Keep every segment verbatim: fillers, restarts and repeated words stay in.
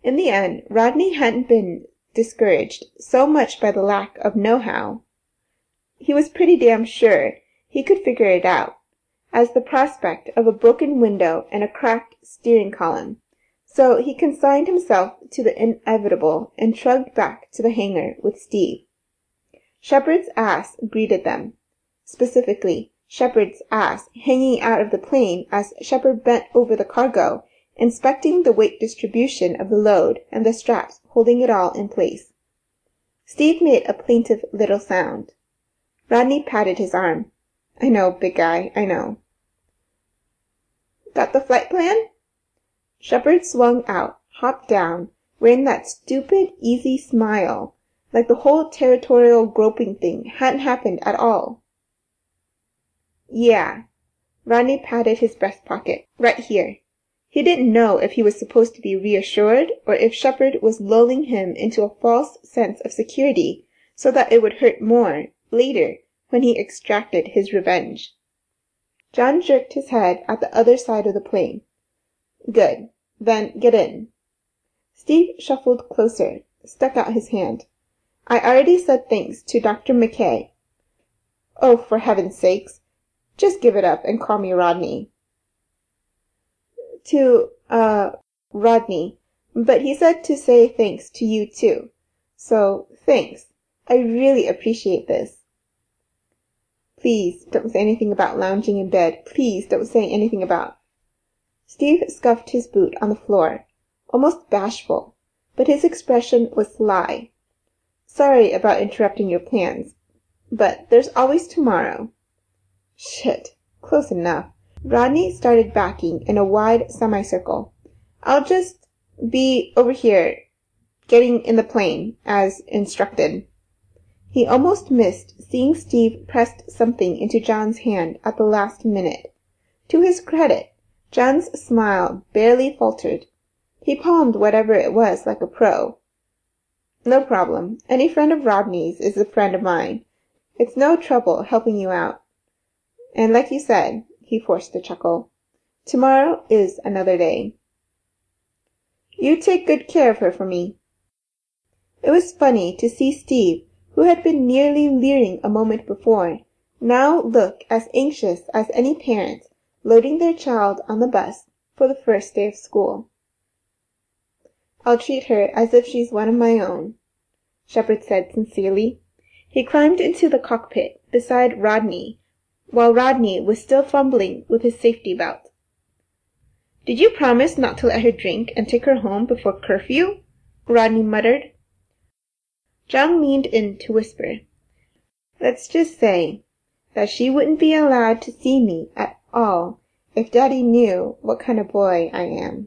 In the end, Rodney hadn't been discouraged so much by the lack of know-how. He was pretty damn sure he could figure it out, as the prospect of a broken window and a cracked steering column. So he consigned himself to the inevitable and trudged back to the hangar with Steve. Shepard's ass greeted them. Specifically, Shepard's ass hanging out of the plane as Shepard bent over the cargo, inspecting the weight distribution of the load and the straps holding it all in place. Steve made a plaintive little sound. Rodney patted his arm. "I know, big guy, I know." "Got the flight plan?" Shepard swung out, hopped down, wearing that stupid, easy smile, like the whole territorial groping thing hadn't happened at all. "Yeah." Rodney patted his breast pocket. "Right here." He didn't know if he was supposed to be reassured or if Shepard was lulling him into a false sense of security so that it would hurt more later when he extracted his revenge. John jerked his head at the other side of the plane. "Good. Then get in." Steve shuffled closer, stuck out his hand. "I already said thanks to Doctor McKay." "Oh, for heaven's sakes. Just give it up and call me Rodney." "To, uh, Rodney. But he said to say thanks to you too. So, thanks. I really appreciate this." "Please don't say anything about lounging in bed. Please don't say anything about—" Steve scuffed his boot on the floor, almost bashful, but his expression was sly. "Sorry about interrupting your plans, but there's always tomorrow." "Shit. Close enough." Rodney started backing in a wide semicircle. "I'll just be over here, getting in the plane, as instructed." He almost missed seeing Steve pressed something into John's hand at the last minute. To his credit, John's smile barely faltered. He palmed whatever it was like a pro. "No problem. Any friend of Rodney's is a friend of mine. It's no trouble helping you out. And like you said," he forced a chuckle, "tomorrow is another day. You take good care of her for me." It was funny to see Steve, who had been nearly leering a moment before, now look as anxious as any parent loading their child on the bus for the first day of school. "I'll treat her as if she's one of my own," Shepard said sincerely. He climbed into the cockpit beside Rodney, while Rodney was still fumbling with his safety belt. "Did you promise not to let her drink and take her home before curfew?" Rodney muttered. John leaned in to whisper, "Let's just say that she wouldn't be allowed to see me at all if Daddy knew what kind of boy I am."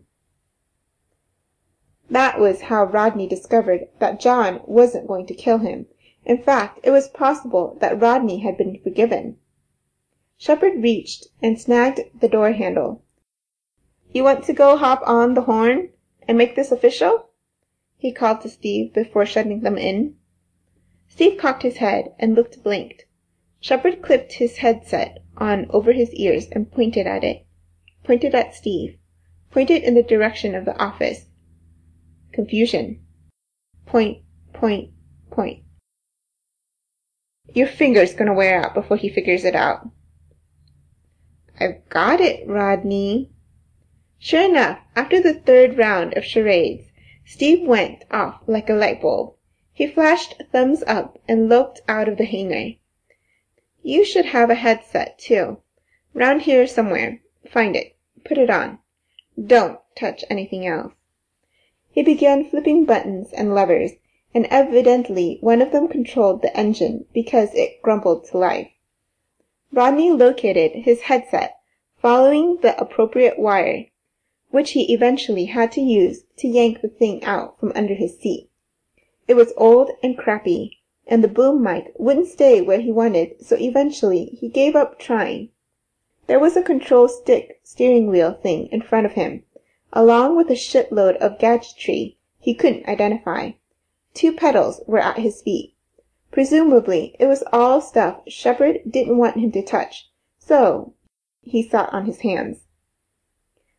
That was how Rodney discovered that John wasn't going to kill him. In fact, it was possible that Rodney had been forgiven. Shepard reached and snagged the door handle. "You want to go hop on the horn and make this official?" he called to Steve before shutting them in. Steve cocked his head and looked blanked. Shepard clipped his headset on over his ears and pointed at it. Pointed at Steve. Pointed in the direction of the office. Confusion. Point, point, point. "Your finger's gonna wear out before he figures it out." "I've got it, Rodney." Sure enough, after the third round of charades, Steve went off like a light bulb. He flashed thumbs up and loped out of the hangar. "You should have a headset, too. Round here somewhere. Find it. Put it on. Don't touch anything else." He began flipping buttons and levers, and evidently one of them controlled the engine because it grumbled to life. Rodney located his headset, following the appropriate wire, which he eventually had to use to yank the thing out from under his seat. It was old and crappy, and the boom mic wouldn't stay where he wanted, so eventually he gave up trying. There was a control stick steering wheel thing in front of him, along with a shitload of gadgetry he couldn't identify. Two pedals were at his feet. Presumably, it was all stuff Shepard didn't want him to touch, so he sat on his hands.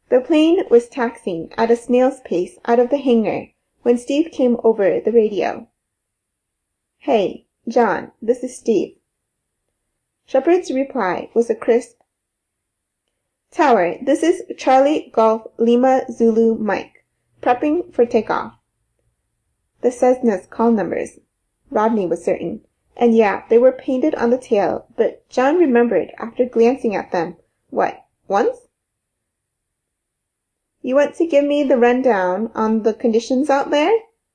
The plane was taxiing at a snail's pace out of the hangar when Steve came over the radio. "Hey, John, this is Steve." Shepard's reply was a crisp, "Tower, this is Charlie Golf Lima Zulu Mike, prepping for takeoff." The Cessna's call numbers, Rodney was certain. And yeah, they were painted on the tail, but John remembered after glancing at them. What, once? "You want to give me the rundown on the conditions out there?"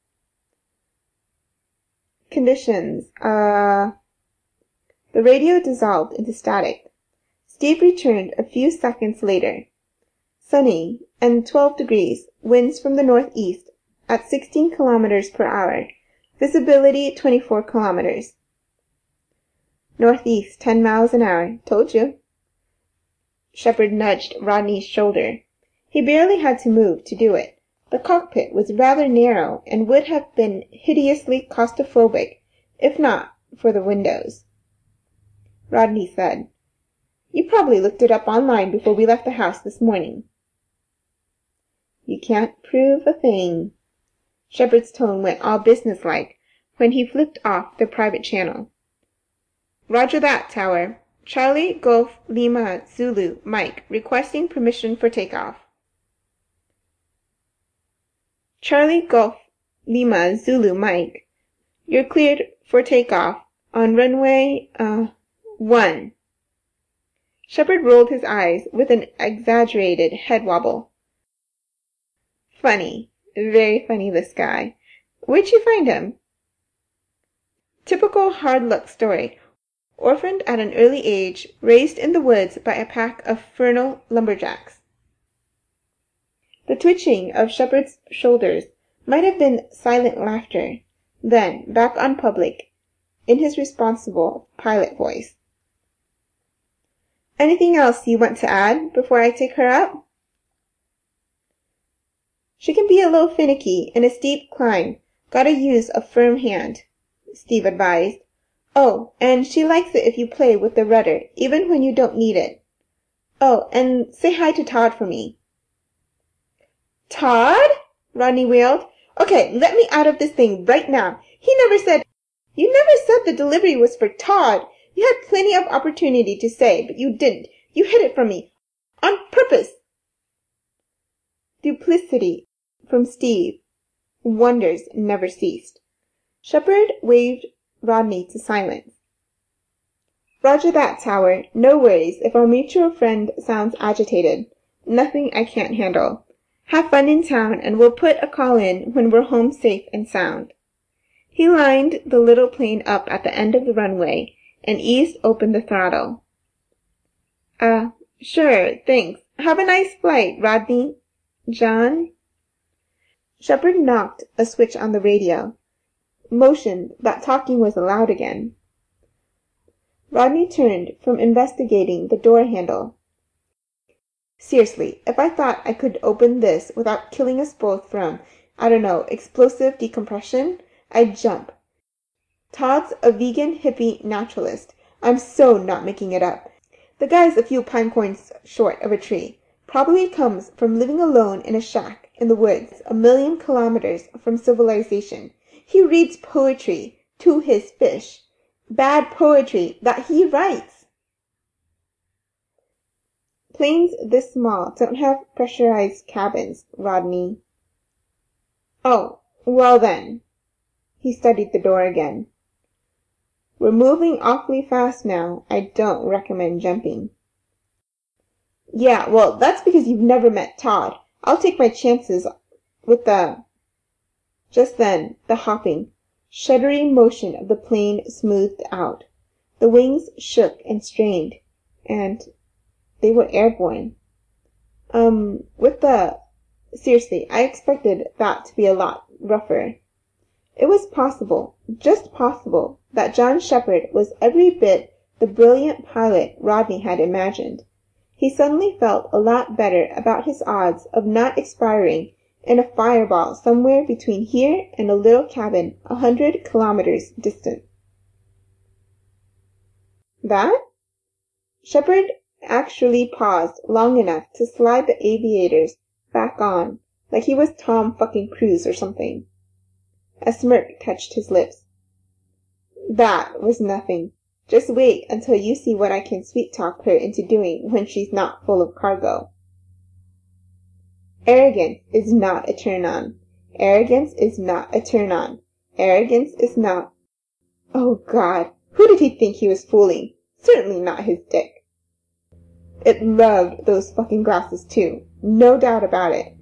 Conditions, uh... The radio dissolved into static. Steve returned a few seconds later. "Sunny, and twelve degrees, winds from the northeast, at sixteen kilometers per hour, visibility twenty-four kilometers. Northeast, ten miles an hour, told you." Shepard nudged Rodney's shoulder. He barely had to move to do it. The cockpit was rather narrow and would have been hideously claustrophobic, if not for the windows. Rodney said, "You probably looked it up online before we left the house this morning." "You can't prove a thing." Shepard's tone went all businesslike when he flipped off the private channel. "Roger that, Tower. Charlie Golf Lima Zulu Mike requesting permission for takeoff." "Charlie Golf Lima Zulu Mike, you're cleared for takeoff on runway, uh, one." Shepard rolled his eyes with an exaggerated head wobble. "Funny, very funny, this guy. Where'd you find him?" "Typical hard luck story. Orphaned at an early age, raised in the woods by a pack of Fernal lumberjacks." The twitching of Shepard's shoulders might have been silent laughter. Then, back on public, in his responsible pilot voice. "Anything else you want to add before I take her up?" "She can be a little finicky in a steep climb. Gotta use a firm hand," Steve advised. "Oh, and she likes it if you play with the rudder, even when you don't need it. Oh, and say hi to Todd for me." "Todd?" Rodney wailed. "Okay, let me out of this thing right now. He never said—" "You never said the delivery was for Todd. You had plenty of opportunity to say, but you didn't. You hid it from me. On purpose." Duplicity from Steve. Wonders never ceased. Shepard waved Rodney to silence. "Roger that, Tower. No worries if our mutual friend sounds agitated. Nothing I can't handle. Have fun in town, and we'll put a call in when we're home safe and sound." He lined the little plane up at the end of the runway and eased open the throttle. Uh, sure, thanks. Have a nice flight, Rodney. John?" Shepard knocked a switch on the radio, motioned that talking was allowed again. Rodney turned from investigating the door handle. "Seriously, if I thought I could open this without killing us both from, I don't know, explosive decompression, I'd jump. Todd's a vegan hippie naturalist. I'm so not making it up. The guy's a few pine cones short of a tree. Probably comes from living alone in a shack in the woods a million kilometers from civilization. He reads poetry to his fish. Bad poetry that he writes." "Planes this small don't have pressurized cabins, Rodney." "Oh, well then." He studied the door again. "We're moving awfully fast now. I don't recommend jumping." "Yeah, well, that's because you've never met Todd. I'll take my chances with the—" Just then, the hopping, shuddery motion of the plane smoothed out. The wings shook and strained, and they were airborne. Um, with the... Seriously, I expected that to be a lot rougher. It was possible, just possible, that John Shepard was every bit the brilliant pilot Rodney had imagined. He suddenly felt a lot better about his odds of not expiring in a fireball somewhere between here and a little cabin a hundred kilometers distant. "That?" Shepard actually paused long enough to slide the aviators back on, like he was Tom fucking Cruise or something. A smirk touched his lips. That was nothing. Just wait until you see what I can sweet-talk her into doing when she's not full of cargo. Arrogance is not a turn-on. Arrogance is not a turn-on. Arrogance is not... Oh, God, who did he think he was fooling? Certainly not his dick. It loved those fucking glasses, too. No doubt about it.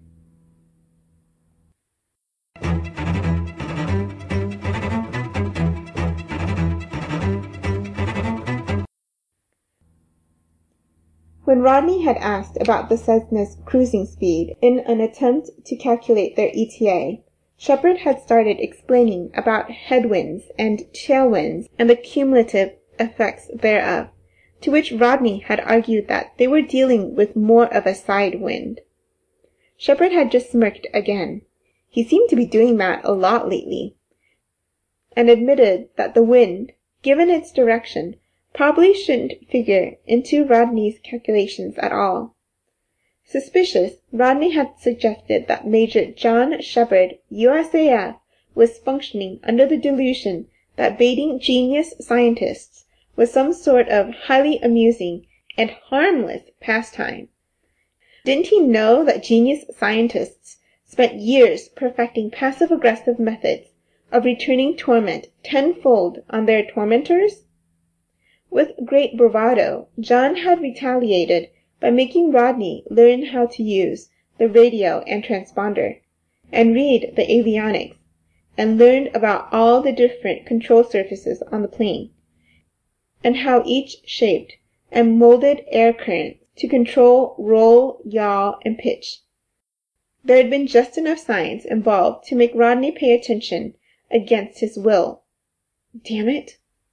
When Rodney had asked about the Cessna's cruising speed in an attempt to calculate their E T A, Shepard had started explaining about headwinds and tailwinds and the cumulative effects thereof, to which Rodney had argued that they were dealing with more of a side wind. Shepard had just smirked again. He seemed to be doing that a lot lately, and admitted that the wind, given its direction, probably shouldn't figure into Rodney's calculations at all. Suspicious, Rodney had suggested that Major John Shepard, U S A F, was functioning under the delusion that baiting genius scientists was some sort of highly amusing and harmless pastime. Didn't he know that genius scientists spent years perfecting passive-aggressive methods of returning torment tenfold on their tormentors? With great bravado, John had retaliated by making Rodney learn how to use the radio and transponder, and read the avionics, and learn about all the different control surfaces on the plane, and how each shaped and molded air currents to control roll, yaw, and pitch. There had been just enough science involved to make Rodney pay attention against his will. Damn it.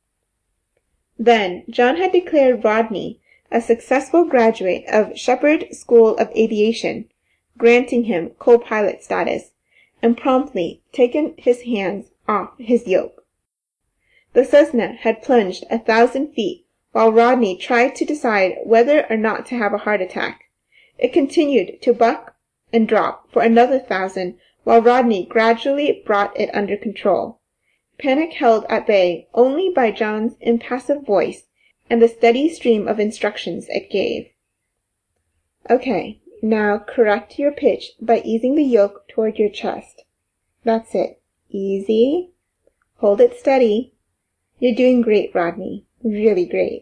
Then, John had declared Rodney a successful graduate of Shepard School of Aviation, granting him co-pilot status, and promptly taken his hands off his yoke. The Cessna had plunged a thousand feet while Rodney tried to decide whether or not to have a heart attack. It continued to buck and drop for another thousand while Rodney gradually brought it under control. Panic held at bay only by John's impassive voice and the steady stream of instructions it gave. Okay, now correct your pitch by easing the yoke toward your chest. That's it. Easy. Hold it steady. You're doing great, Rodney. Really great.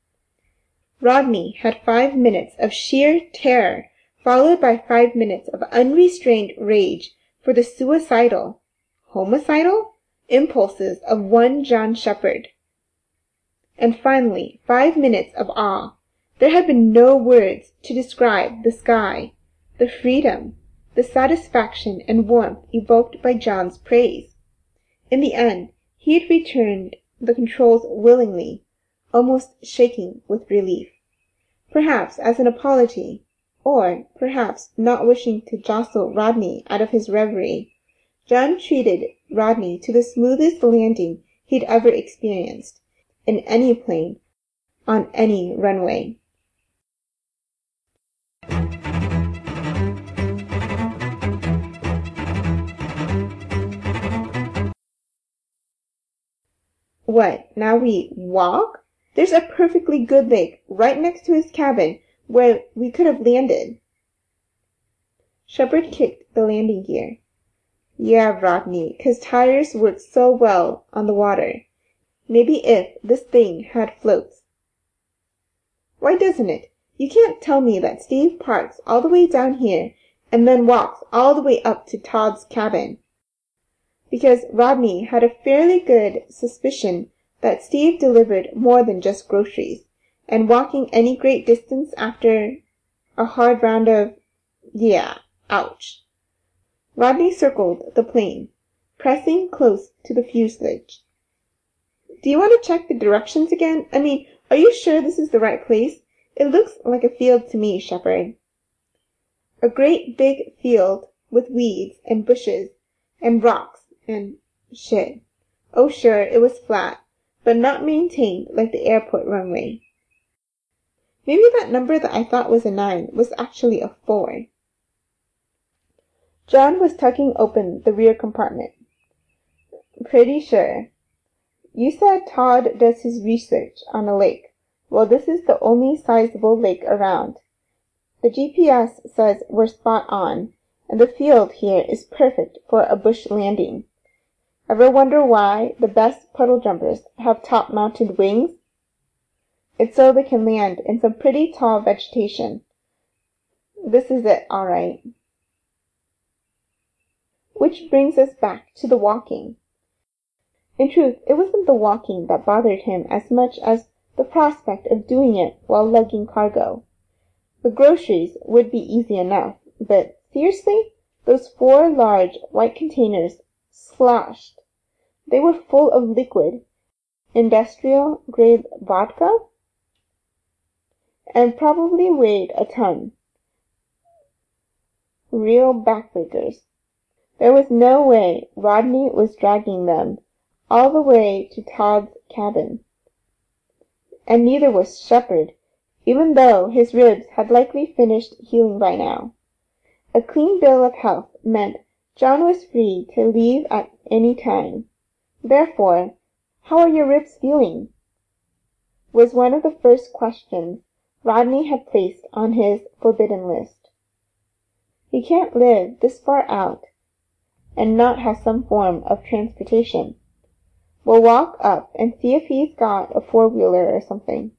Rodney had five minutes of sheer terror, followed by five minutes of unrestrained rage for the suicidal, homicidal impulses of one John Shepard. And finally, five minutes of awe. There had been no words to describe the sky, the freedom, the satisfaction and warmth evoked by John's praise. In the end, he had returned the controls willingly, almost shaking with relief. Perhaps as an apology, or perhaps not wishing to jostle Rodney out of his reverie, John treated Rodney to the smoothest landing he'd ever experienced, in any plane, on any runway. What, now we walk? There's a perfectly good lake right next to his cabin where we could have landed. Shepard kicked the landing gear. Yeah, Rodney, 'cause tires work so well on the water. Maybe if this thing had floats. Why doesn't it? You can't tell me that Steve parks all the way down here and then walks all the way up to Todd's cabin. Because Rodney had a fairly good suspicion that Steve delivered more than just groceries, and walking any great distance after a hard round of, yeah, ouch. Rodney circled the plane, pressing close to the fuselage. Do you want to check the directions again? I mean, are you sure this is the right place? It looks like a field to me, Shepard. A great big field with weeds and bushes and rocks and shit. Oh, sure, it was flat, but not maintained like the airport runway. Maybe that number that I thought was a nine was actually a four. John was tucking open the rear compartment. Pretty sure. You said Todd does his research on a lake. Well, this is the only sizable lake around. The G P S says we're spot on, and the field here is perfect for a bush landing. Ever wonder why the best puddle jumpers have top-mounted wings? It's so they can land in some pretty tall vegetation. This is it, all right. Which brings us back to the walking. In truth, it wasn't the walking that bothered him as much as the prospect of doing it while lugging cargo. The groceries would be easy enough, but seriously, those four large white containers sloshed. They were full of liquid, industrial-grade vodka, and probably weighed a ton. Real backbreakers. There was no way Rodney was dragging them all the way to Todd's cabin. And neither was Shepherd, even though his ribs had likely finished healing by now. A clean bill of health meant John was free to leave at any time. Therefore, "How are your ribs feeling?" was one of the first questions Rodney had placed on his forbidden list. He can't live this far out and not have some form of transportation. We'll walk up and see if he's got a four-wheeler or something.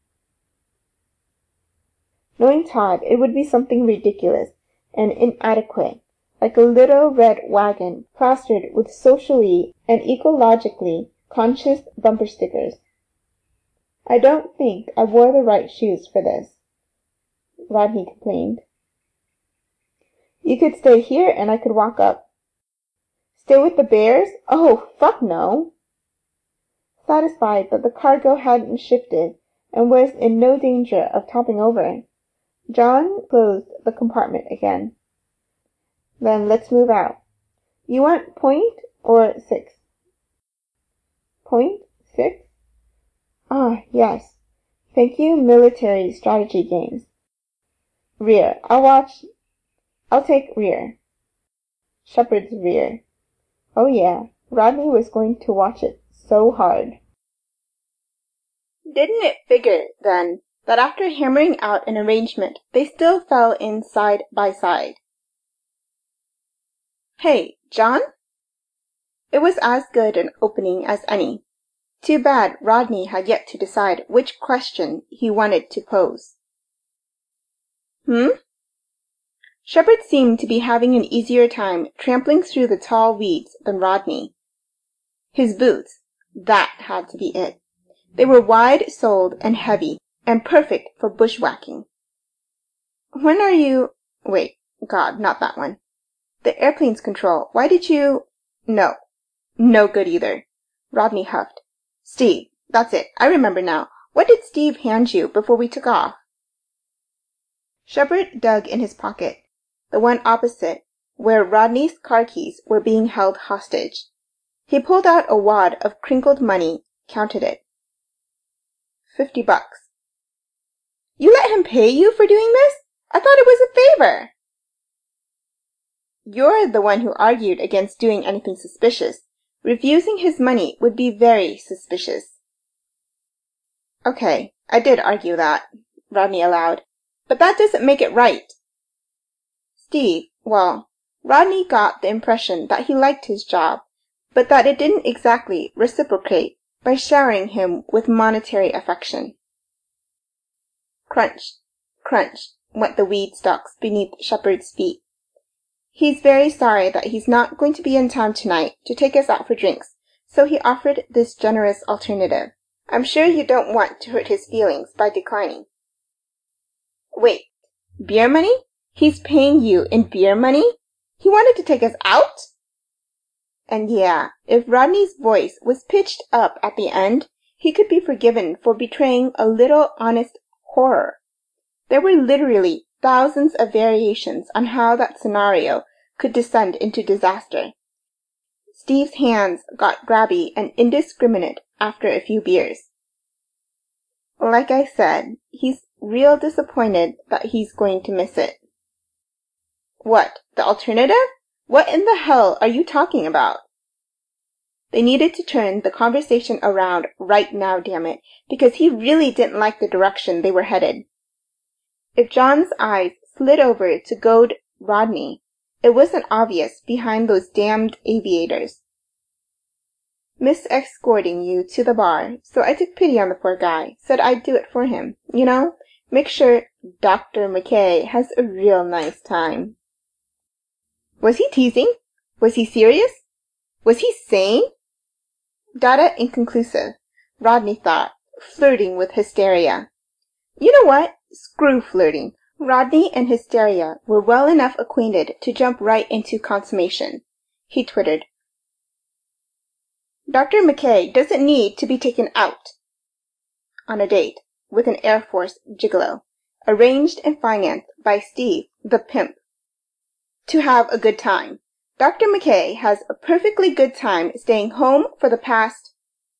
Knowing Todd, it would be something ridiculous and inadequate, like a little red wagon plastered with socially and ecologically conscious bumper stickers. "I don't think I wore the right shoes for this," Rodney complained. "You could stay here and I could walk up." "Stay with the bears? Oh, fuck no!" Satisfied that the cargo hadn't shifted and was in no danger of toppling over, John closed the compartment again. "Then let's move out. You want point or six?" "Point? Six? Ah, yes. Thank you, military strategy games. Rear. I'll watch. I'll take rear." Shepherd's rear. Oh yeah, Rodney was going to watch it so hard. Didn't it figure, then, that after hammering out an arrangement, they still fell in side by side? "Hey, John?" It was as good an opening as any. Too bad Rodney had yet to decide which question he wanted to pose. "Hmm?" Shepherd seemed to be having an easier time trampling through the tall weeds than Rodney. His boots, that had to be it. They were wide-soled and heavy, and perfect for bushwhacking. "When are you—" Wait, God, not that one. "The airplane's control. Why did you—" No. No good either. Rodney huffed. "Steve, that's it. I remember now. What did Steve hand you before we took off?" Shepherd dug in his pocket, the one opposite, where Rodney's car keys were being held hostage. He pulled out a wad of crinkled money, counted it. Fifty bucks. "You let him pay you for doing this? I thought it was a favor." "You're the one who argued against doing anything suspicious. Refusing his money would be very suspicious." "Okay, I did argue that," Rodney allowed, "but that doesn't make it right." Steve, well, Rodney got the impression that he liked his job, but that it didn't exactly reciprocate by showering him with monetary affection. Crunch, crunch went the weed stalks beneath Shepherd's feet. "He's very sorry that he's not going to be in town tonight to take us out for drinks, so he offered this generous alternative. I'm sure you don't want to hurt his feelings by declining." "Wait, beer money? He's paying you in beer money? He wanted to take us out?" And yeah, if Rodney's voice was pitched up at the end, he could be forgiven for betraying a little honest horror. There were literally thousands of variations on how that scenario could descend into disaster. Steve's hands got grabby and indiscriminate after a few beers. "Like I said, he's real disappointed that he's going to miss it. What, the alternative? What in the hell are you talking about? They needed to turn the conversation around right now, damn it, because he really didn't like the direction they were headed. If John's eyes slid over to goad Rodney, it wasn't obvious behind those damned aviators. Miss escorting you to the bar, so I took pity on the poor guy, said I'd do it for him, you know, make sure Doctor McKay has a real nice time. Was he teasing? Was he serious? Was he sane? Data inconclusive, Rodney thought, flirting with hysteria. You know what? Screw flirting. Rodney and hysteria were well enough acquainted to jump right into consummation. He twittered. Doctor McKay doesn't need to be taken out on a date with an Air Force gigolo, arranged and financed by Steve, the pimp, to have a good time. Doctor McKay has a perfectly good time staying home for the past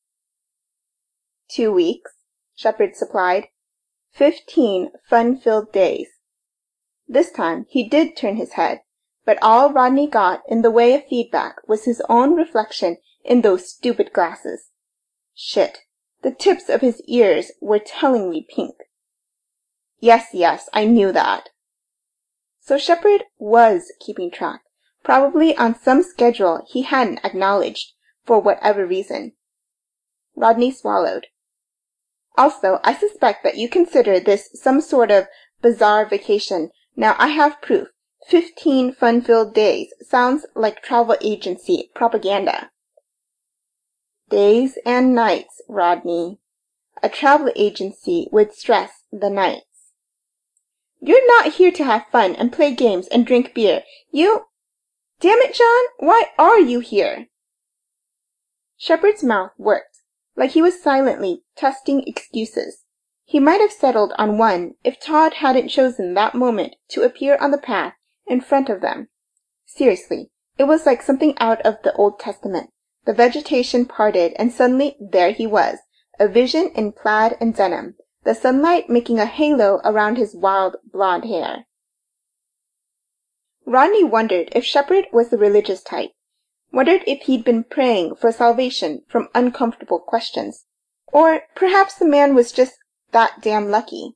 two weeks, Shepard supplied. Fifteen fun-filled days. This time he did turn his head, but all Rodney got in the way of feedback was his own reflection in those stupid glasses. Shit, the tips of his ears were tellingly pink. Yes, yes, I knew that. So Shepard was keeping track, probably on some schedule he hadn't acknowledged, for whatever reason. Rodney swallowed. Also, I suspect that you consider this some sort of bizarre vacation. Now I have proof. Fifteen fun-filled days sounds like travel agency propaganda. Days and nights, Rodney. A travel agency would stress the nights. You're not here to have fun and play games and drink beer. You... Damn it, John, why are you here? Shepard's mouth worked, like he was silently testing excuses. He might have settled on one if Todd hadn't chosen that moment to appear on the path in front of them. Seriously, it was like something out of the Old Testament. The vegetation parted, and suddenly there he was, a vision in plaid and denim, the sunlight making a halo around his wild blonde hair. Rodney wondered if Shepard was the religious type, wondered if he'd been praying for salvation from uncomfortable questions, or perhaps the man was just that damn lucky.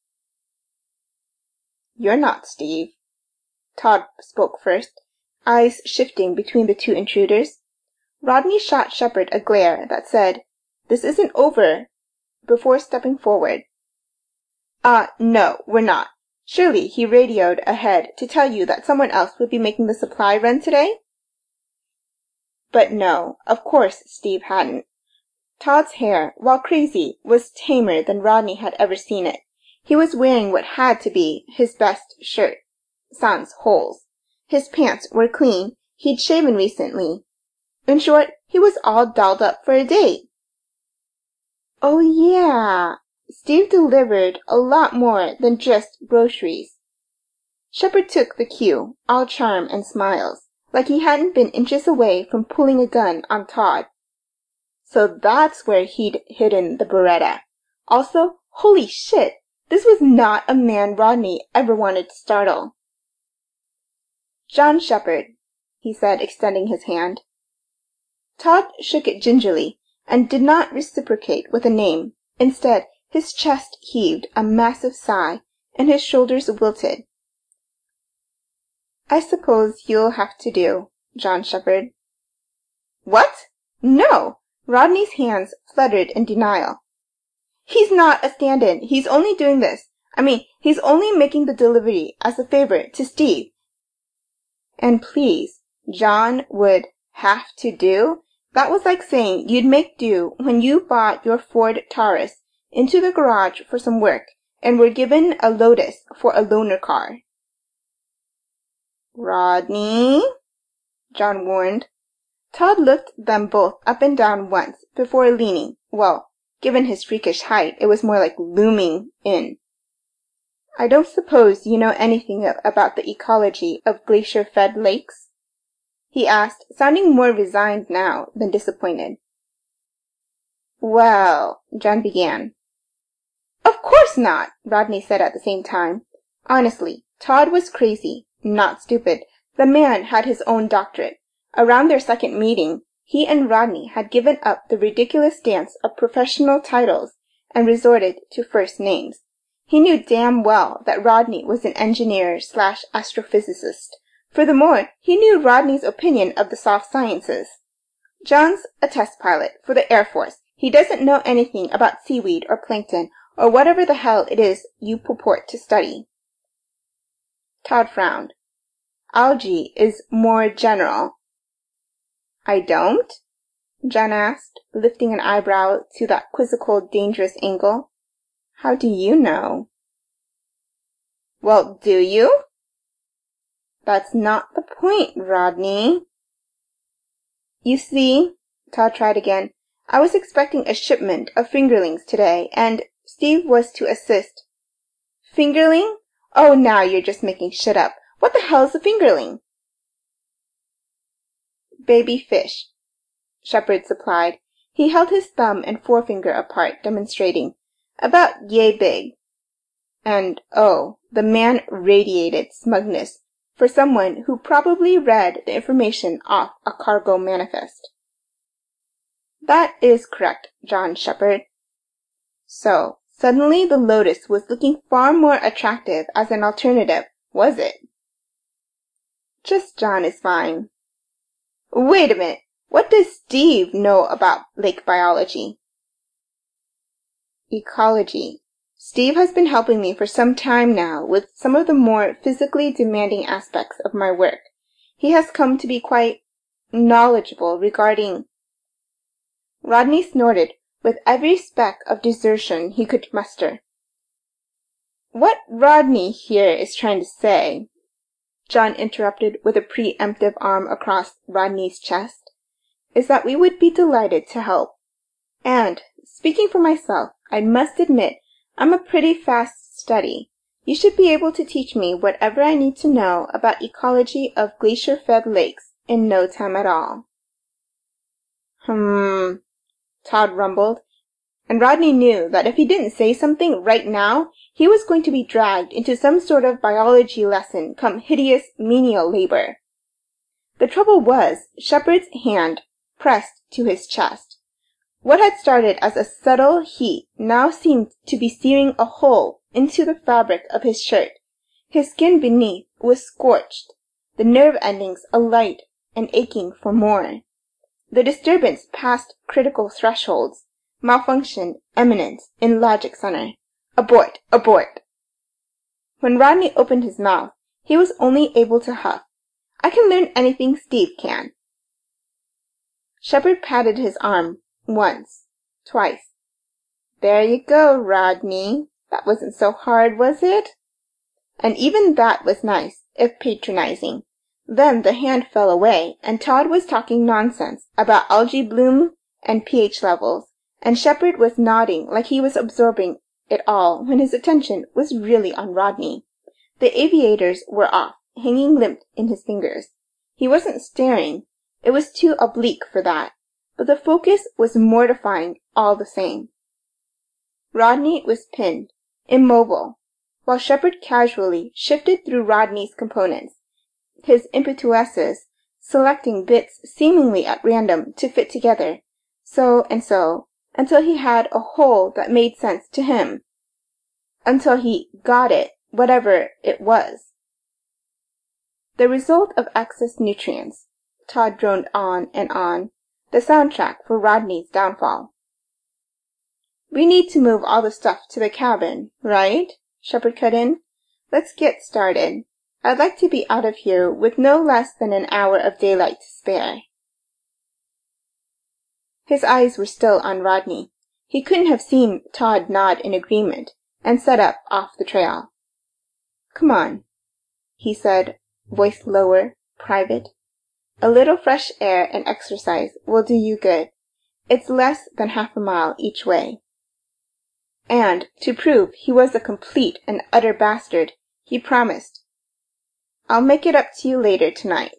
You're not, Steve. Todd spoke first, eyes shifting between the two intruders. Rodney shot Shepard a glare that said, "This isn't over," before stepping forward. Uh, no, we're not. Surely he radioed ahead to tell you that someone else would be making the supply run today? But no, of course Steve hadn't. Todd's hair, while crazy, was tamer than Rodney had ever seen it. He was wearing what had to be his best shirt, sans holes. His pants were clean. He'd shaven recently. In short, he was all dolled up for a date. Oh yeah, Steve delivered a lot more than just groceries. Shepard took the cue, all charm and smiles, like he hadn't been inches away from pulling a gun on Todd. So that's where he'd hidden the Beretta. Also, holy shit, this was not a man Rodney ever wanted to startle. John Shepard, he said, extending his hand. Todd shook it gingerly, and did not reciprocate with a name. Instead, his chest heaved a massive sigh, and his shoulders wilted. I suppose you'll have to do, John Shepard. What? No! Rodney's hands fluttered in denial. He's not a stand-in. He's only doing this. I mean, he's only making the delivery as a favor to Steve. And please, John would have to do? That was like saying you'd make do when you bought your Ford Taurus into the garage for some work and were given a Lotus for a loaner car. Rodney, John warned. Todd looked them both up and down once before leaning, well, given his freakish height, it was more like looming in. I don't suppose you know anything about the ecology of glacier-fed lakes? He asked, sounding more resigned now than disappointed. Well, John began. Of course not, Rodney said at the same time. Honestly, Todd was crazy, not stupid. The man had his own doctorate. Around their second meeting, he and Rodney had given up the ridiculous dance of professional titles and resorted to first names. He knew damn well that Rodney was an engineer slash astrophysicist. Furthermore, he knew Rodney's opinion of the soft sciences. John's a test pilot for the Air Force. He doesn't know anything about seaweed or plankton or whatever the hell it is you purport to study. Todd frowned. Algae is more general. I don't? John asked, lifting an eyebrow to that quizzical, dangerous angle. How do you know? Well, do you? That's not the point, Rodney. You see, Todd tried again, I was expecting a shipment of fingerlings today, and Steve was to assist. Fingerling? Oh, now you're just making shit up. What the hell's a fingerling? Baby fish, Shepard supplied. He held his thumb and forefinger apart, demonstrating. About yay big. And, oh, the man radiated smugness for someone who probably read the information off a cargo manifest. That is correct, John Shepard. So, suddenly the Lotus was looking far more attractive as an alternative, was it? Just John is fine. Wait a minute. What does Steve know about lake biology? Ecology. Steve has been helping me for some time now with some of the more physically demanding aspects of my work. He has come to be quite knowledgeable regarding... Rodney snorted with every speck of desertion he could muster. What Rodney here is trying to say, John interrupted with a preemptive arm across Rodney's chest, is that we would be delighted to help. And, speaking for myself, I must admit I'm a pretty fast study. You should be able to teach me whatever I need to know about ecology of glacier-fed lakes in no time at all. Hmm, Todd rumbled, and Rodney knew that if he didn't say something right now, he was going to be dragged into some sort of biology lesson come hideous menial labor. The trouble was, Shepard's hand pressed to his chest. What had started as a subtle heat now seemed to be searing a hole into the fabric of his shirt. His skin beneath was scorched, the nerve endings alight and aching for more. The disturbance passed critical thresholds. Malfunction imminent in Logic Center. Abort! Abort! When Rodney opened his mouth, he was only able to huff. I can learn anything Steve can. Shepard patted his arm. Once. Twice. There you go, Rodney. That wasn't so hard, was it? And even that was nice, if patronizing. Then the hand fell away, and Todd was talking nonsense about algae bloom and pH levels, and Shepard was nodding like he was absorbing it all when his attention was really on Rodney. The aviators were off, hanging limp in his fingers. He wasn't staring. It was too oblique for that. But the focus was mortifying all the same. Rodney was pinned, immobile, while Shepard casually shifted through Rodney's components, his impetuouses selecting bits seemingly at random to fit together, so and so, until he had a whole that made sense to him. Until he got it, whatever it was. The result of excess nutrients, Todd droned on and on, the soundtrack for Rodney's downfall. We need to move all the stuff to the cabin, right? Shepard cut in. Let's get started. I'd like to be out of here with no less than an hour of daylight to spare. His eyes were still on Rodney. He couldn't have seen Todd nod in agreement and set up off the trail. Come on, he said, voice lower, private. A little fresh air and exercise will do you good. It's less than half a mile each way. And, to prove he was a complete and utter bastard, he promised, I'll make it up to you later tonight.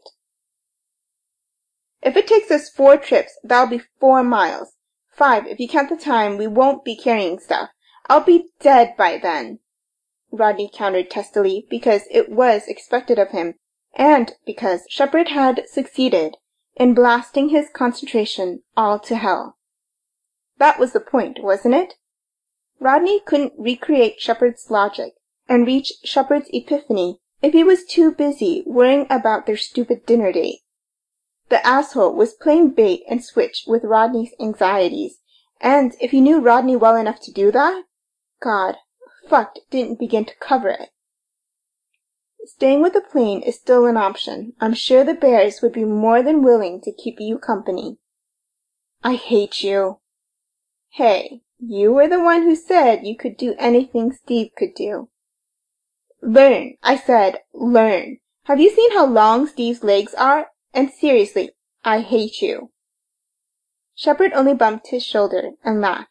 If it takes us four trips, that'll be four miles. Five if you count the time we won't be carrying stuff. I'll be dead by then, Rodney countered testily, because it was expected of him, and because Shepard had succeeded in blasting his concentration all to hell. That was the point, wasn't it? Rodney couldn't recreate Shepard's logic and reach Shepard's epiphany if he was too busy worrying about their stupid dinner date. The asshole was playing bait and switch with Rodney's anxieties, and if he knew Rodney well enough to do that, God, fucked didn't begin to cover it. Staying with the plane is still an option. I'm sure the bears would be more than willing to keep you company. I hate you. Hey, you were the one who said you could do anything Steve could do. Learn, I said, learn. Have you seen how long Steve's legs are? And seriously, I hate you. Shepard only bumped his shoulder and laughed.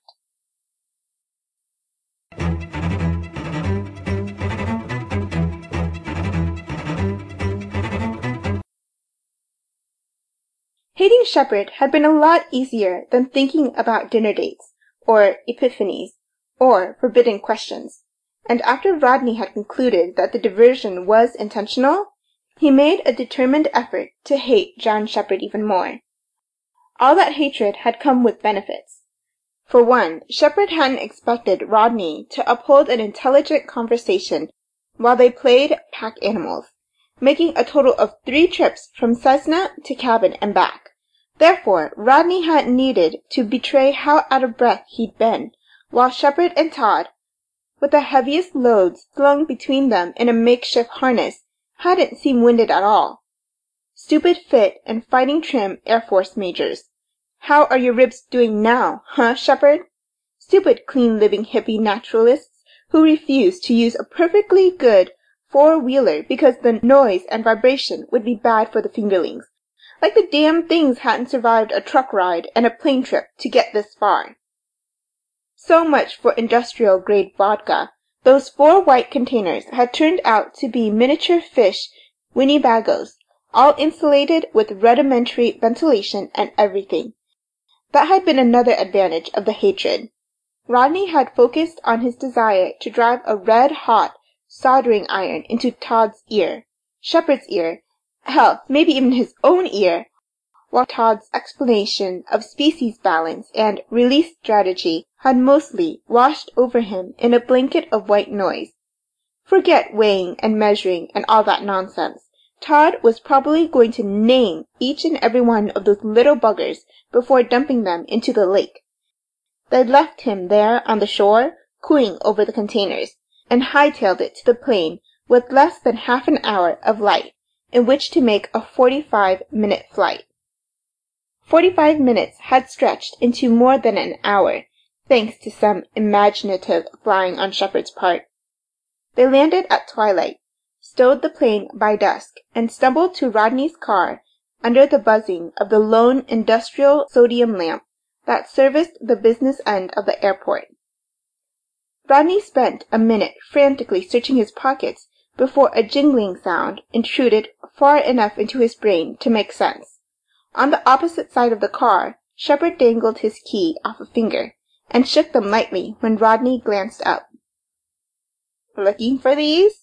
Hating Shepard had been a lot easier than thinking about dinner dates, or epiphanies, or forbidden questions, and after Rodney had concluded that the diversion was intentional, he made a determined effort to hate John Shepard even more. All that hatred had come with benefits. For one, Shepard hadn't expected Rodney to uphold an intelligent conversation while they played pack animals, making a total of three trips from Cessna to cabin and back. Therefore, Rodney hadn't needed to betray how out of breath he'd been, while Shepard and Todd, with the heaviest loads slung between them in a makeshift harness, hadn't seemed winded at all. Stupid fit and fighting trim Air Force majors. How are your ribs doing now, huh, Shepard? Stupid clean-living hippie naturalists who refuse to use a perfectly good four-wheeler because the noise and vibration would be bad for the fingerlings. Like the damn things hadn't survived a truck ride and a plane trip to get this far. So much for industrial-grade vodka. Those four white containers had turned out to be miniature fish Winnebagos, all insulated with rudimentary ventilation and everything. That had been another advantage of the hatred. Rodney had focused on his desire to drive a red-hot soldering iron into Todd's ear, Shepard's ear, hell, maybe even his own ear, while Todd's explanation of species balance and release strategy had mostly washed over him in a blanket of white noise. Forget weighing and measuring and all that nonsense. Todd was probably going to name each and every one of those little buggers before dumping them into the lake. They'd left him there on the shore, cooing over the containers, and hightailed it to the plane with less than half an hour of light in which to make a forty-five minute flight. Forty-five minutes had stretched into more than an hour, thanks to some imaginative flying on Shepard's part. They landed at twilight, stowed the plane by dusk, and stumbled to Rodney's car under the buzzing of the lone industrial sodium lamp that serviced the business end of the airport. Rodney spent a minute frantically searching his pockets before a jingling sound intruded far enough into his brain to make sense. On the opposite side of the car, Shepard dangled his key off a finger and shook them lightly when Rodney glanced up. "Looking for these?"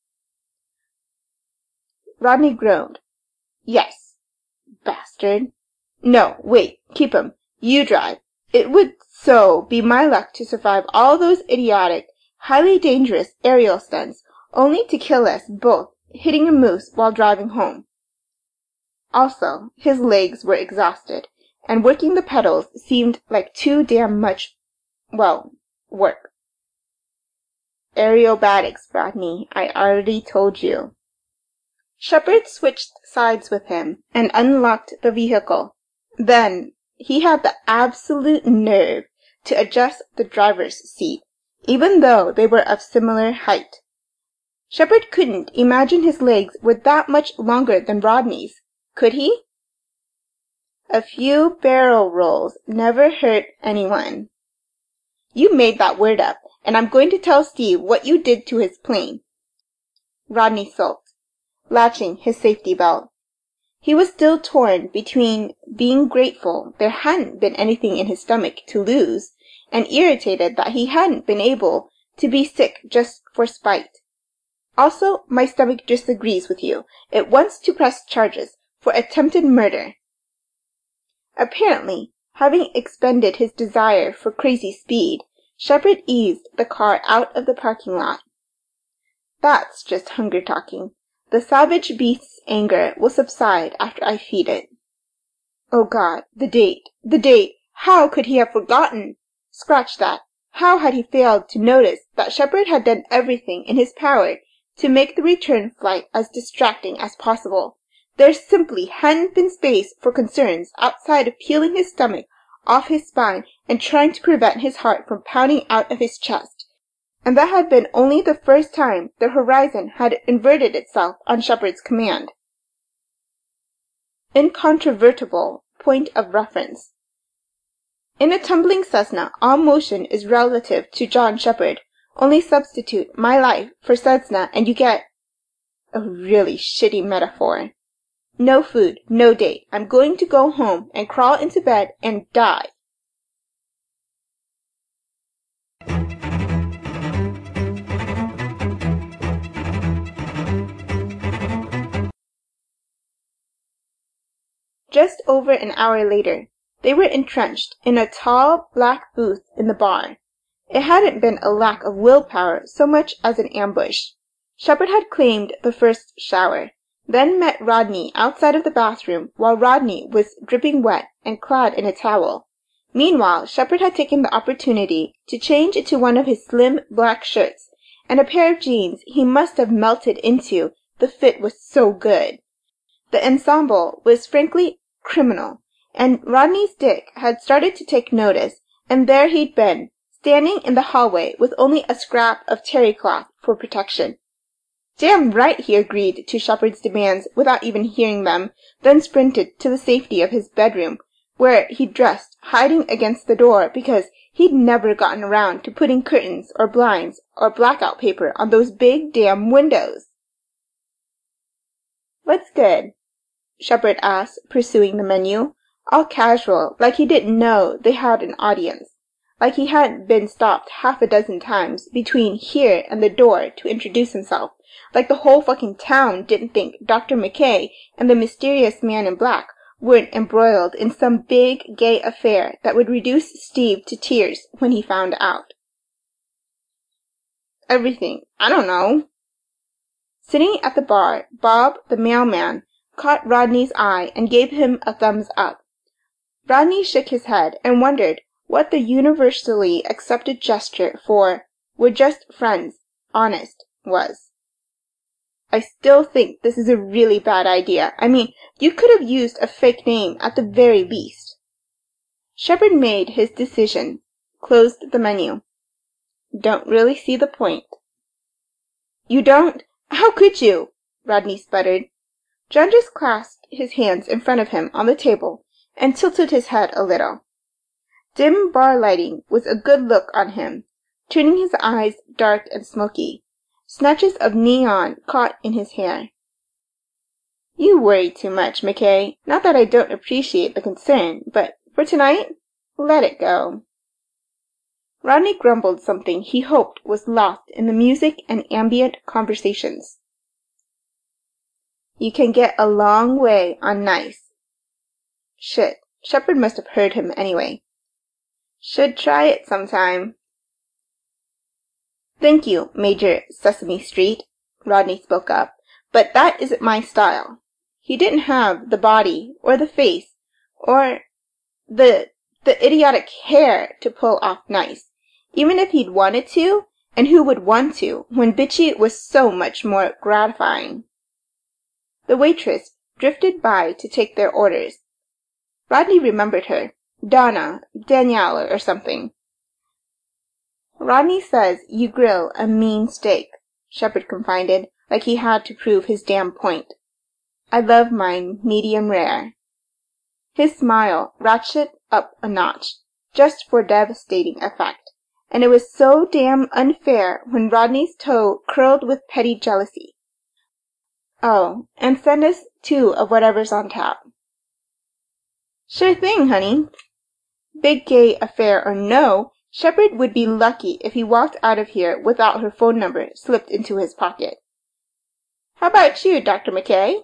Rodney groaned. "Yes." "Bastard." "No, wait, keep 'em. You drive. It would so be my luck to survive all those idiotic, highly dangerous aerial stunts, only to kill us both hitting a moose while driving home." Also, his legs were exhausted, and working the pedals seemed like too damn much, well, work. "Aerobatics, Rodney, I already told you." Shepard switched sides with him and unlocked the vehicle. Then he had the absolute nerve to adjust the driver's seat, even though they were of similar height. Shepard couldn't imagine his legs were that much longer than Rodney's, could he? A few barrel rolls never hurt anyone. "You made that word up, and I'm going to tell Steve what you did to his plane." Rodney sulked, latching his safety belt. He was still torn between being grateful there hadn't been anything in his stomach to lose and irritated that he hadn't been able to be sick just for spite. Also, my stomach disagrees with you. It wants to press charges for attempted murder. Apparently, having expended his desire for crazy speed, Shepard eased the car out of the parking lot. That's just hunger talking. The savage beast's anger will subside after I feed it. Oh God, the date, the date! How could he have forgotten? Scratch that. How had he failed to notice that Shepard had done everything in his power to make the return flight as distracting as possible? There simply hadn't been space for concerns outside of peeling his stomach off his spine and trying to prevent his heart from pounding out of his chest. And that had been only the first time the horizon had inverted itself on Shepard's command. Incontrovertible point of reference. In a tumbling Cessna, all motion is relative to John Shepard. Only substitute my life for Cessna and you get a really shitty metaphor. No food, no date. I'm going to go home and crawl into bed and die. Just over an hour later, they were entrenched in a tall, black booth in the bar. It hadn't been a lack of willpower so much as an ambush. Shepard had claimed the first shower, then met Rodney outside of the bathroom while Rodney was dripping wet and clad in a towel. Meanwhile, Shepard had taken the opportunity to change into one of his slim black shirts and a pair of jeans he must have melted into, the fit was so good. The ensemble was frankly criminal, and Rodney's dick had started to take notice, and there he'd been, standing in the hallway with only a scrap of terry cloth for protection. Damn right he agreed to Shepard's demands without even hearing them, then sprinted to the safety of his bedroom, where he dressed, hiding against the door because he'd never gotten around to putting curtains or blinds or blackout paper on those big damn windows. "What's good?" Shepard asked, pursuing the menu, all casual, like he didn't know they had an audience, like he hadn't been stopped half a dozen times between here and the door to introduce himself, like the whole fucking town didn't think Doctor McKay and the mysterious man in black weren't embroiled in some big gay affair that would reduce Steve to tears when he found out. Everything. I don't know. Sitting at the bar, Bob, the mailman, caught Rodney's eye and gave him a thumbs up. Rodney shook his head and wondered what the universally accepted gesture for "we're just friends, honest" was. "I still think this is a really bad idea. I mean, you could have used a fake name at the very least." Shepard made his decision, closed the menu. "Don't really see the point." "You don't? How could you?" Rodney sputtered. John just clasped his hands in front of him on the table and tilted his head a little. Dim bar lighting was a good look on him, turning his eyes dark and smoky. Snatches of neon caught in his hair. "You worry too much, McKay. Not that I don't appreciate the concern, but for tonight, let it go." Rodney grumbled something he hoped was lost in the music and ambient conversations. "You can get a long way on nice." Shit, Shepard must have heard him anyway. "Should try it sometime." "Thank you, Major Sesame Street," Rodney spoke up, "but that isn't my style." He didn't have the body, or the face, or the the idiotic hair to pull off nice, even if he'd wanted to, and who would want to when bitchy was so much more gratifying. The waitress drifted by to take their orders. Rodney remembered her. Donna, Danielle, or something. "Rodney says you grill a mean steak," Shepard confided, like he had to prove his damn point. "I love mine medium rare." His smile ratcheted up a notch, just for devastating effect, and it was so damn unfair when Rodney's toe curled with petty jealousy. "Oh, and send us two of whatever's on tap." "Sure thing, honey." Big gay affair or no, Shepard would be lucky if he walked out of here without her phone number slipped into his pocket. How about you, Doctor McKay?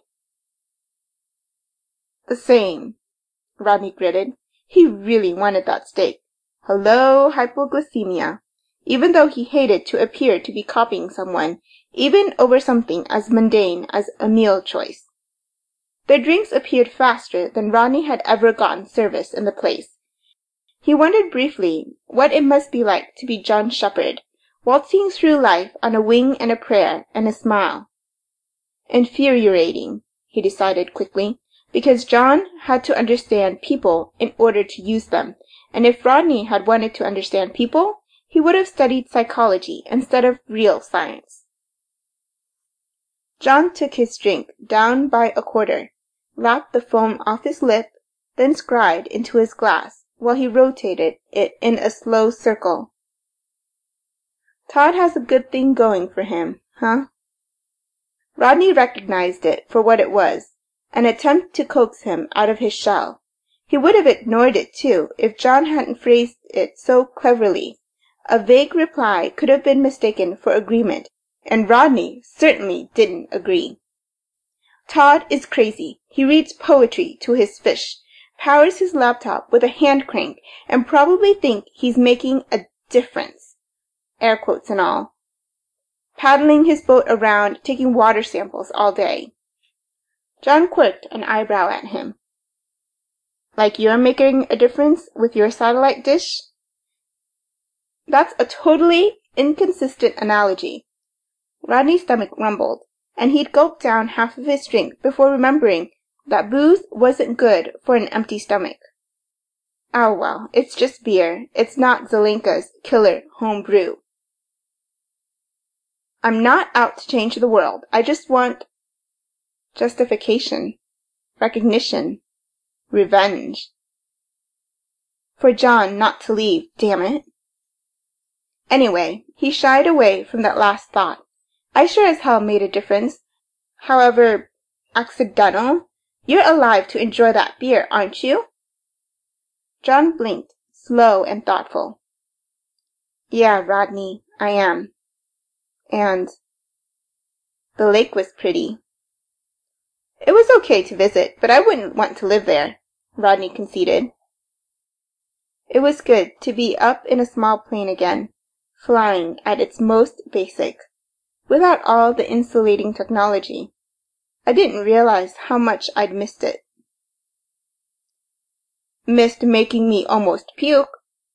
The same, Rodney gritted. He really wanted that steak. Hello, hypoglycemia. Even though he hated to appear to be copying someone, even over something as mundane as a meal choice. Their drinks appeared faster than Rodney had ever gotten service in the place. He wondered briefly what it must be like to be John Shepard, waltzing through life on a wing and a prayer and a smile. Infuriating, he decided quickly, because John had to understand people in order to use them, and if Rodney had wanted to understand people, he would have studied psychology instead of real science. John took his drink down by a quarter, lapped the foam off his lip, then scried into his glass while he rotated it in a slow circle. Todd has a good thing going for him, huh? Rodney recognized it for what it was, an attempt to coax him out of his shell. He would have ignored it, too, if John hadn't phrased it so cleverly. A vague reply could have been mistaken for agreement, and Rodney certainly didn't agree. Todd is crazy. He reads poetry to his fish, powers his laptop with a hand crank, and probably thinks he's making a difference, air quotes and all, paddling his boat around, taking water samples all day. John quirked an eyebrow at him. Like you're making a difference with your satellite dish? That's a totally inconsistent analogy. Rodney's stomach rumbled, and he'd gulped down half of his drink before remembering that booze wasn't good for an empty stomach. Oh well, it's just beer. It's not Zelenka's killer home brew. I'm not out to change the world. I just want justification, recognition, revenge. For John not to leave, damn it. Anyway, he shied away from that last thought. I sure as hell made a difference. However accidental. You're alive to enjoy that beer, aren't you? John blinked, slow and thoughtful. Yeah, Rodney, I am. And the lake was pretty. It was okay to visit, but I wouldn't want to live there, Rodney conceded. It was good to be up in a small plane again, flying at its most basic, without all the insulating technology. I didn't realize how much I'd missed it. Missed making me almost puke.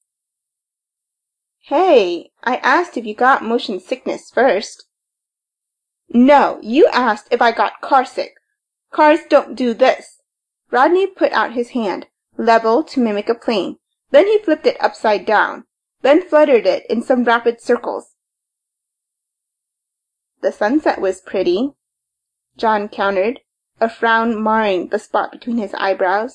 Hey, I asked if you got motion sickness first. No, you asked if I got carsick. Cars don't do this. Rodney put out his hand, level to mimic a plane. Then he flipped it upside down, then fluttered it in some rapid circles. The sunset was pretty, John countered, a frown marring the spot between his eyebrows.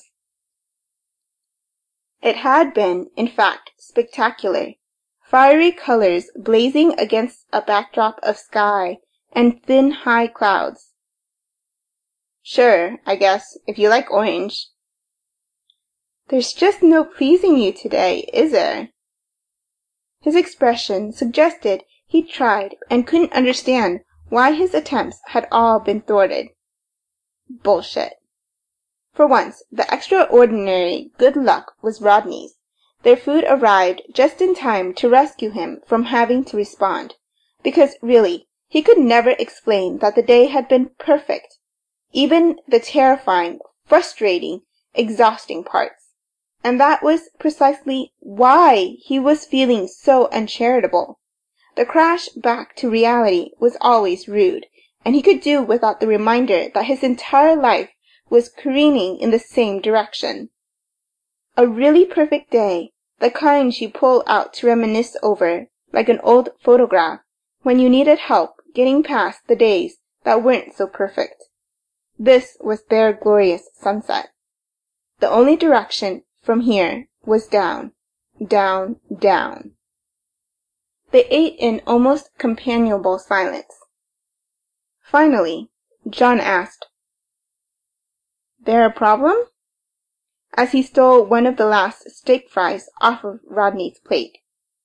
It had been, in fact, spectacular. Fiery colors blazing against a backdrop of sky and thin high clouds. Sure, I guess, if you like orange. There's just no pleasing you today, is there? His expression suggested he'd tried and couldn't understand why his attempts had all been thwarted. Bullshit. For once, the extraordinary good luck was Rodney's. Their food arrived just in time to rescue him from having to respond, because really, he could never explain that the day had been perfect, even the terrifying, frustrating, exhausting parts. And that was precisely why he was feeling so uncharitable. The crash back to reality was always rude, and he could do without the reminder that his entire life was careening in the same direction. A really perfect day, the kind you pull out to reminisce over, like an old photograph, when you needed help getting past the days that weren't so perfect. This was their glorious sunset. The only direction from here was down, down, down. They ate in almost companionable silence. Finally, John asked, "There a problem?" as he stole one of the last steak fries off of Rodney's plate.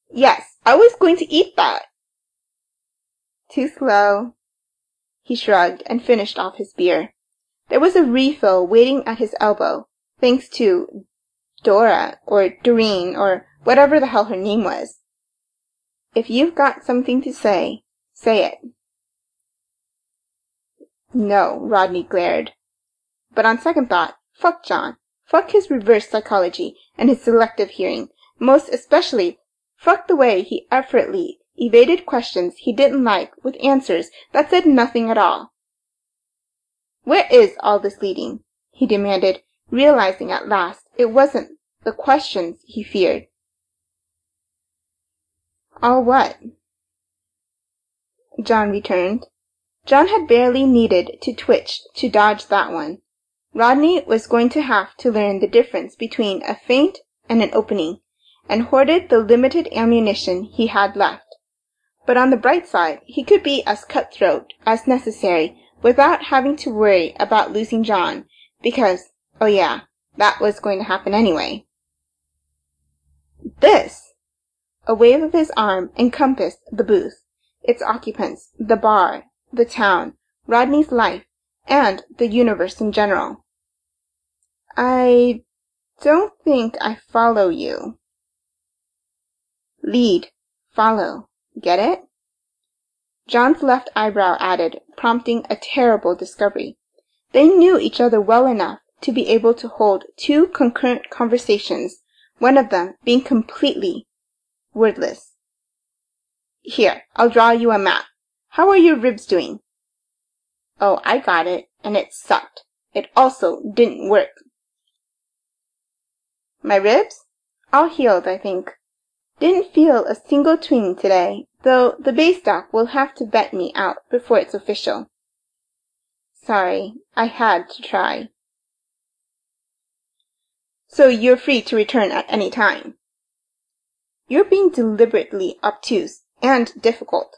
Yes, I was going to eat that. Too slow. He shrugged and finished off his beer. There was a refill waiting at his elbow, thanks to Dora, or Doreen, or whatever the hell her name was. If you've got something to say, say it. No, Rodney glared. But on second thought, fuck John. Fuck his reverse psychology and his selective hearing. Most especially, fuck the way he effortlessly evaded questions he didn't like with answers that said nothing at all. Where is all this leading? He demanded, realizing at last it wasn't the questions he feared. All what? John returned. John had barely needed to twitch to dodge that one. Rodney was going to have to learn the difference between a feint and an opening, and hoarded the limited ammunition he had left. But on the bright side, he could be as cutthroat as necessary without having to worry about losing John, because, oh yeah, that was going to happen anyway. This! A wave of his arm encompassed the booth, its occupants, the bar, the town, Rodney's life, and the universe in general. I don't think I follow you. Lead. Follow. Get it? John's left eyebrow added, prompting a terrible discovery. They knew each other well enough to be able to hold two concurrent conversations, one of them being completely wordless. Here, I'll draw you a map. How are your ribs doing? Oh, I got it, and it sucked. It also didn't work. My ribs? All healed, I think. Didn't feel a single twinge today, though the base doc will have to vet me out before it's official. Sorry, I had to try. So you're free to return at any time. You're being deliberately obtuse and difficult.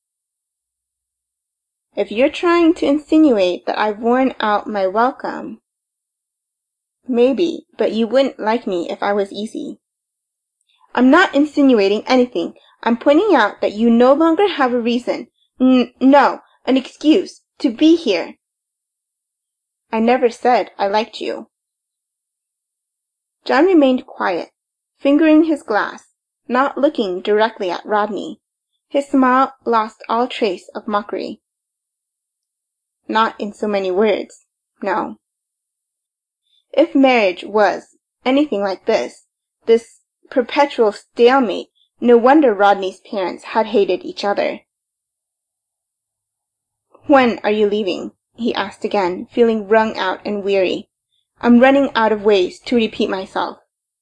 If you're trying to insinuate that I've worn out my welcome, maybe, but you wouldn't like me if I was easy. I'm not insinuating anything. I'm pointing out that you no longer have a reason, n- no, an excuse, to be here. I never said I liked you. John remained quiet, fingering his glass, not looking directly at Rodney. His smile lost all trace of mockery. Not in so many words, no. If marriage was anything like this, this perpetual stalemate, no wonder Rodney's parents had hated each other. When are you leaving? He asked again, feeling wrung out and weary. I'm running out of ways to repeat myself.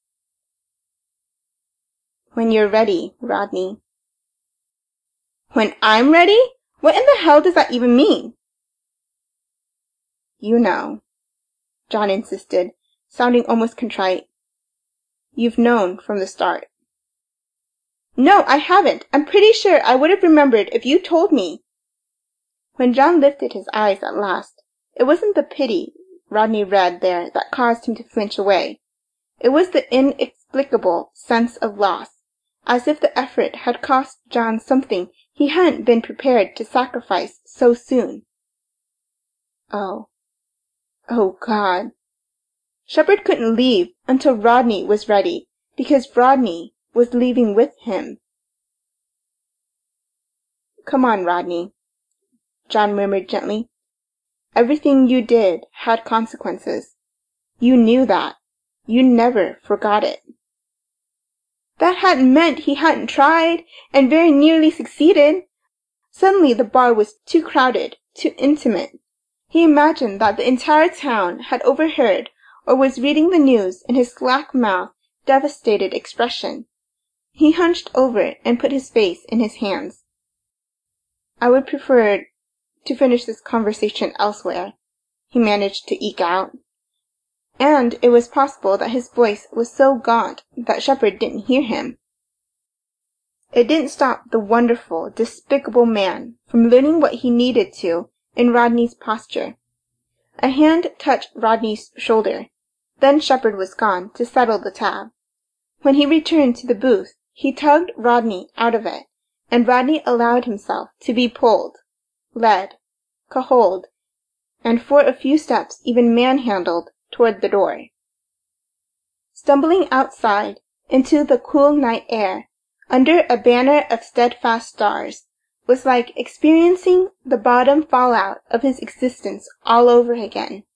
When you're ready, Rodney. When I'm ready? What in the hell does that even mean? You know, John insisted, sounding almost contrite. You've known from the start. No, I haven't. I'm pretty sure I would have remembered if you told me. When John lifted his eyes at last, it wasn't the pity Rodney read there that caused him to flinch away. It was the inexplicable sense of loss, as if the effort had cost John something he hadn't been prepared to sacrifice so soon. Oh. Oh, God. Shepard couldn't leave until Rodney was ready, because Rodney was leaving with him. Come on, Rodney, John murmured gently. Everything you did had consequences. You knew that. You never forgot it. That hadn't meant he hadn't tried, and very nearly succeeded. Suddenly the bar was too crowded, too intimate. He imagined that the entire town had overheard or was reading the news in his slack-mouthed, devastated expression. He hunched over and put his face in his hands. I would prefer to finish this conversation elsewhere, he managed to eke out. And it was possible that his voice was so gaunt that Shepard didn't hear him. It didn't stop the wonderful, despicable man from learning what he needed to in Rodney's posture. A hand touched Rodney's shoulder. Then Shepard was gone to settle the tab. When he returned to the booth, He tugged Rodney out of it, and Rodney allowed himself to be pulled, led, cajoled, and for a few steps even manhandled toward the door. Stumbling outside into the cool night air, under a banner of steadfast stars, was like experiencing the bottom fallout of his existence all over again.